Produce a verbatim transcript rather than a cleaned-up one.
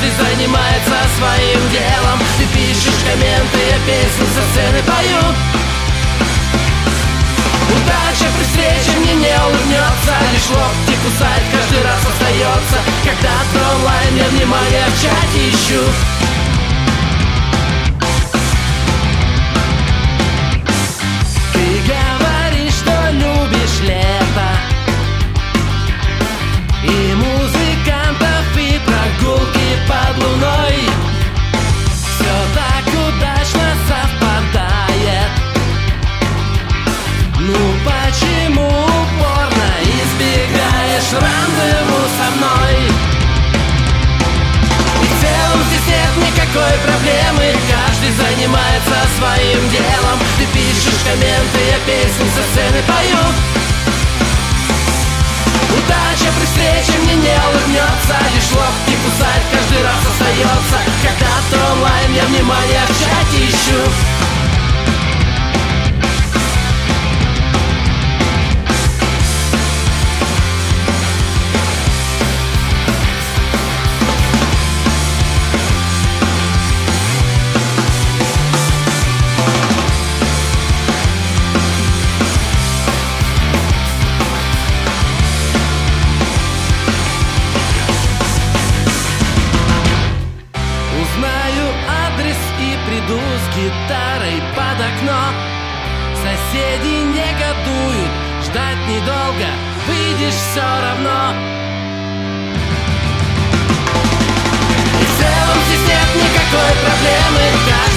каждый занимается своим делом. Ты пишешь комменты, я песни со сцены пою. Удача при встрече мне не улыбнется, лишь локти кусает, каждый раз остается. Когда ты онлайн, я внимание в чате ищу. Ты говоришь, что любишь лето и музыкантов, и прогулки под луной. Все так удачно совпадает. Ну почему упорно избегаешь рандеву со мной? И в целом здесь нет никакой проблемы, каждый занимается своим делом. Ты пишешь комменты, я песни со сцены пою. Удача при встрече мне не улыбнется, лишь локти кусать каждый раз остается. Когда ты онлайн, я внимание в чате ищу. Узнаю адрес и приду с гитарой под окно. Соседи негодуют, ждать недолго, выйдешь все равно. И в целом здесь нет никакой проблемы, каждый